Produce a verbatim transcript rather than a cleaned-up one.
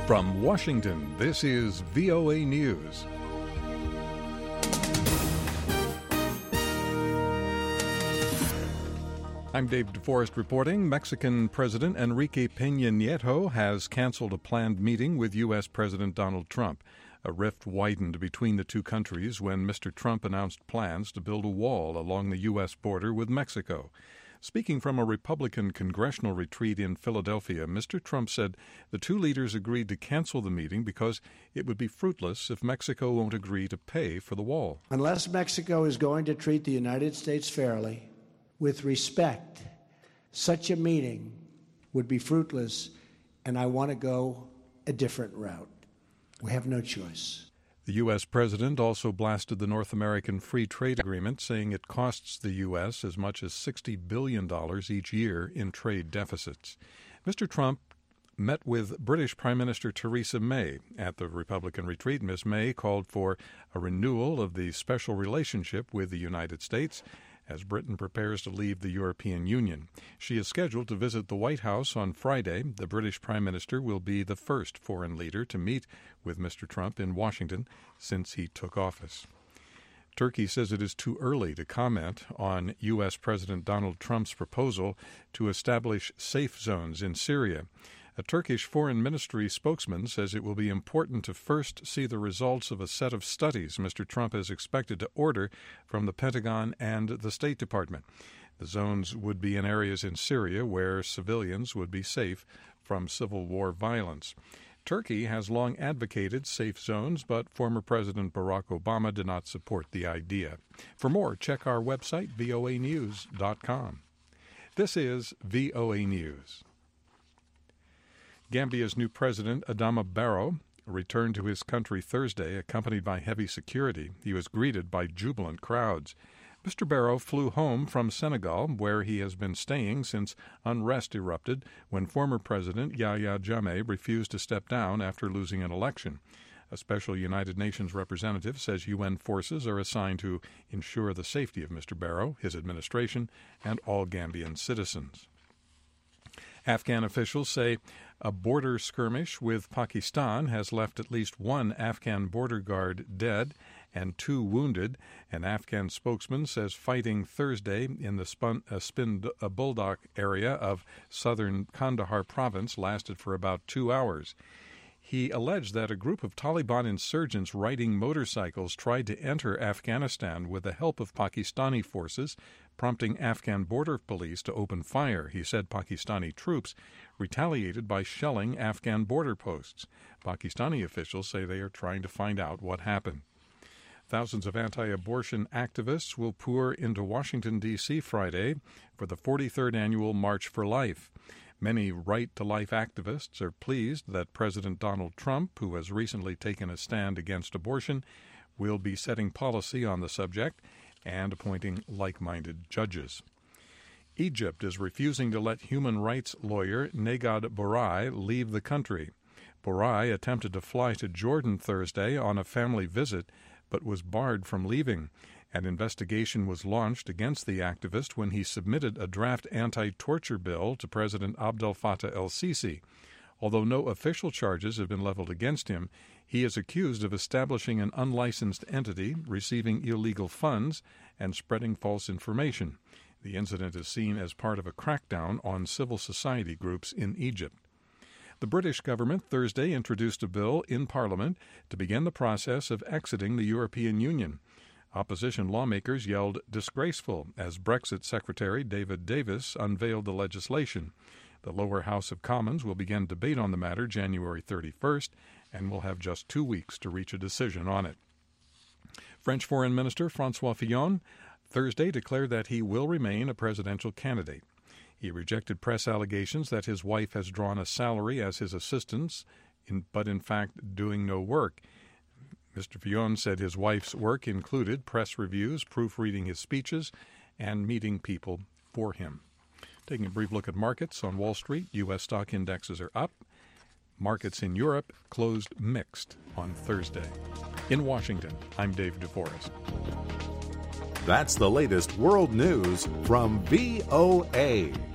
From Washington, this is V O A News. I'm Dave DeForest reporting. Mexican President Enrique Peña Nieto has canceled a planned meeting with U S. President Donald Trump. A rift widened between the two countries when Mister Trump announced plans to build a wall along the U S border with Mexico. Speaking from a Republican congressional retreat in Philadelphia, Mister Trump said the two leaders agreed to cancel the meeting because it would be fruitless if Mexico won't agree to pay for the wall. Unless Mexico is going to treat the United States fairly, with respect, such a meeting would be fruitless, and I want to go a different route. We have no choice. The U S president also blasted the North American Free Trade Agreement, saying it costs the U S as much as sixty billion dollars each year in trade deficits. Mister Trump met with British Prime Minister Theresa May at the Republican retreat. Miz May called for a renewal of the special relationship with the United States as Britain prepares to leave the European Union. She is scheduled to visit the White House on Friday. The British Prime Minister will be the first foreign leader to meet with Mister Trump in Washington since he took office. Turkey says it is too early to comment on U S. President Donald Trump's proposal to establish safe zones in Syria. A Turkish Foreign Ministry spokesman says it will be important to first see the results of a set of studies Mister Trump is expected to order from the Pentagon and the State Department. The zones would be in areas in Syria where civilians would be safe from civil war violence. Turkey has long advocated safe zones, but former President Barack Obama did not support the idea. For more, check our website, V O A news dot com. This is V O A News. Gambia's new president, Adama Barrow, returned to his country Thursday, accompanied by heavy security. He was greeted by jubilant crowds. Mister Barrow flew home from Senegal, where he has been staying since unrest erupted when former President Yahya Jammeh refused to step down after losing an election. A special United Nations representative says U N forces are assigned to ensure the safety of Mister Barrow, his administration, and all Gambian citizens. Afghan officials say a border skirmish with Pakistan has left at least one Afghan border guard dead and two wounded. An Afghan spokesman says fighting Thursday in the Spun, uh, Spin uh, Buldak area of southern Kandahar province lasted for about two hours. He alleged that a group of Taliban insurgents riding motorcycles tried to enter Afghanistan with the help of Pakistani forces, prompting Afghan border police to open fire. He said Pakistani troops retaliated by shelling Afghan border posts. Pakistani officials say they are trying to find out what happened. Thousands of anti-abortion activists will pour into Washington, D C Friday for the forty-third annual March for Life. Many right-to-life activists are pleased that President Donald Trump, who has recently taken a stand against abortion, will be setting policy on the subject and appointing like-minded judges. Egypt is refusing to let human rights lawyer Negad Borai leave the country. Borai attempted to fly to Jordan Thursday on a family visit, but was barred from leaving. An investigation was launched against the activist when he submitted a draft anti-torture bill to President Abdel Fattah el-Sisi. Although no official charges have been leveled against him, he is accused of establishing an unlicensed entity, receiving illegal funds, and spreading false information. The incident is seen as part of a crackdown on civil society groups in Egypt. The British government Thursday introduced a bill in Parliament to begin the process of exiting the European Union. Opposition lawmakers yelled disgraceful as Brexit Secretary David Davis unveiled the legislation. The lower House of Commons will begin debate on the matter January thirty-first and will have just two weeks to reach a decision on it. French Foreign Minister François Fillon Thursday declared that he will remain a presidential candidate. He rejected press allegations that his wife has drawn a salary as his assistant, in, but in fact doing no work. Mister Fillon said his wife's work included press reviews, proofreading his speeches, and meeting people for him. Taking a brief look at markets on Wall Street, U S stock indexes are up. Markets in Europe closed mixed on Thursday. In Washington, I'm Dave DeForest. That's the latest world news from V O A.